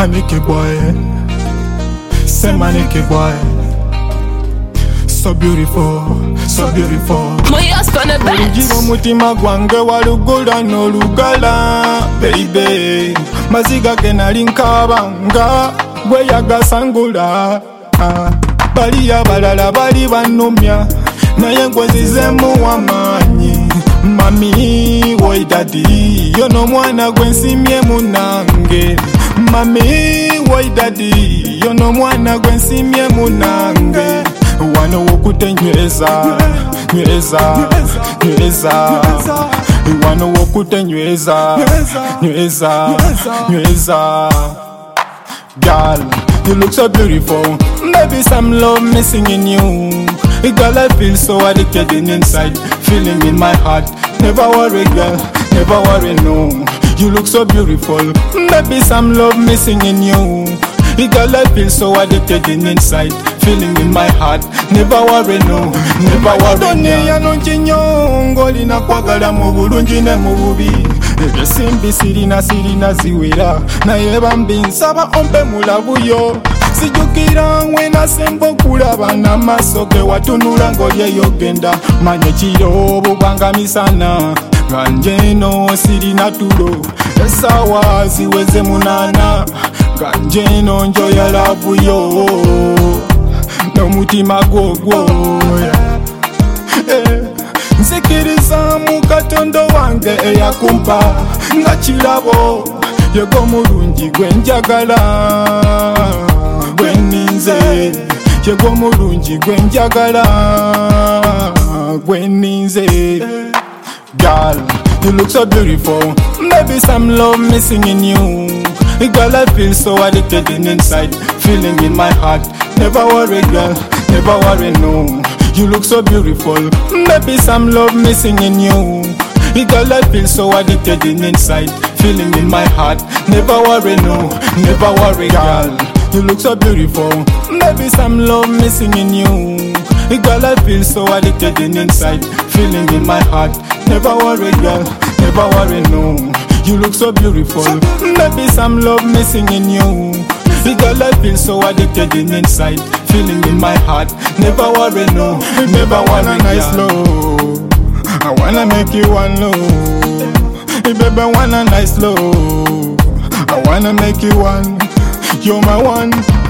Maniki boy, say maniki boy. So beautiful, so beautiful. Ulijiro mutima gwange walugula n'olugala baby, maziga genali nkabanga gwe yagasangula. Bali abalala bali banumya naye gwe nzizemu w'amaanyi. Mami woy daddy, yono mwana gwe nsimye munange. Mami woy daddy, yono mwana gwe nsimye munange. Wano wokutenyweza, nyweza, nyweza. Wano wokutenyweza, nyweza, nyweza. Girl, you look so beautiful. Maybe some love missing in you. Girl, I feel so addicted inside, feeling in my heart. Never worry, girl, never worry, no. You look so beautiful. Maybe some love missing in you. Girl, I feel so addicted inside, feeling in my heart. Never worry, no, never worry. Dunia nonchinyongo lina kwagala mu bulungi ne mu bubi. Ebisimbi sirina ziwera naye bambi nsaba ompe mulabuyo. Sijukira we nasemba okulaba n'amaaso ge watunula ng'olyeyo genda. Manya ekiro bubanga misana nga njeno sirina tulo. Essaawa ziweze 8 nga njeno njoya labuyo n'omutima gwogwo. Nzikiriza mu Katonda wange eyakumpa nga kirabo, yego mulungi gwe njagala gwe ninze. Yego mulungi gwe njagala gwe ninze. Girl, you look so beautiful. Maybe some love missing in you. Girl, I feel so addicted inside, feeling in my heart. Never worry, girl, never worry, no. You look so beautiful. Maybe some love missing in you. Girl, I feel so addicted inside, feeling in my heart. Never worry, no, never worry, girl. You look so beautiful. Maybe some love missing in you. Girl, I feel so addicted inside, feeling in my heart. Never worry, girl, never worry, no. You look so beautiful. Maybe some love missing in you. Girl, I feel so addicted inside, feeling in my heart. Never worry, no, never wanna nice love. I wanna make you one love. Baby, I wanna nice love. I wanna make you one. You're my one.